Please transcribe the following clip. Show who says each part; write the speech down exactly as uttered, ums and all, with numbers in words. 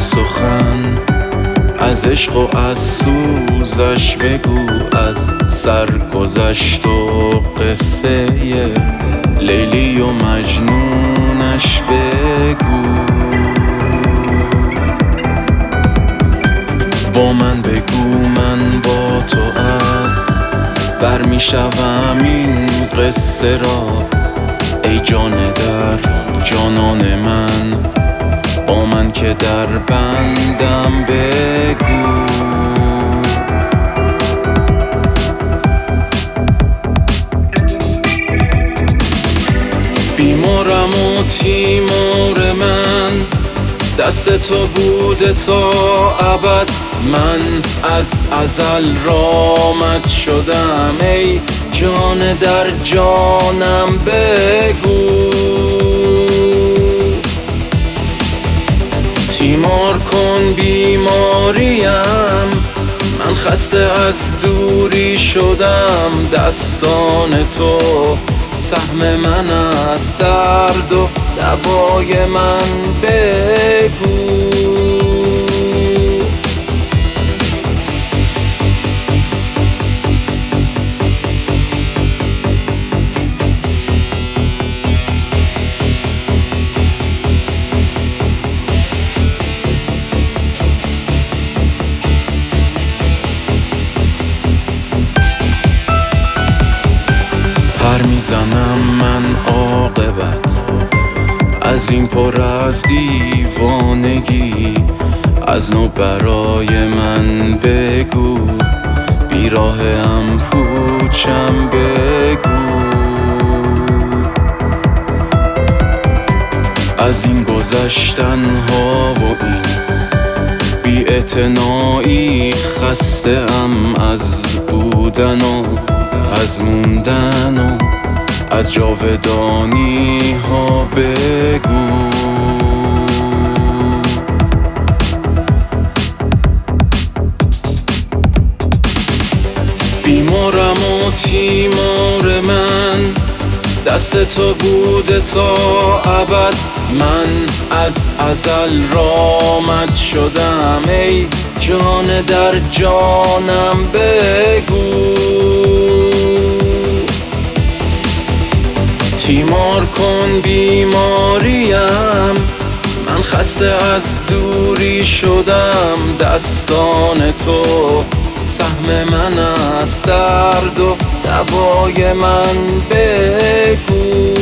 Speaker 1: سخن از عشق و از سوزش بگو، از سرگذشت و قصه لیلی و مجنونش بگو. با من بگو من با تو از بر می شوم این قصه را، ای جان در جانان من، با من که در بندم بگو. بیمارم و تیمار من دست تو بوده تا ابد، من از ازل رامت شدم، ای جان در جانم بگو. تیمار کن بیماریم، من خسته از دوری شدم، دستان تو سهم من است، درد و دوای من بگو. پر میزنم من عاقبت از این پر از دیوانگی، از نو برای من بگو، بیراهم پوچم بگو. از این گذشتن ها و این بی اعتنایی خسته ام، از بودن و از موندن و از جاودانی ها بگو. بیمارم و تیمار من دست تو بوده تا ابد، من از ازل رامت شدم، ای جان در جانم بگو. تیمار کن بیماریم، من خسته از دوری شدم، دستان تو سهم من است، درد و دوای من بگو.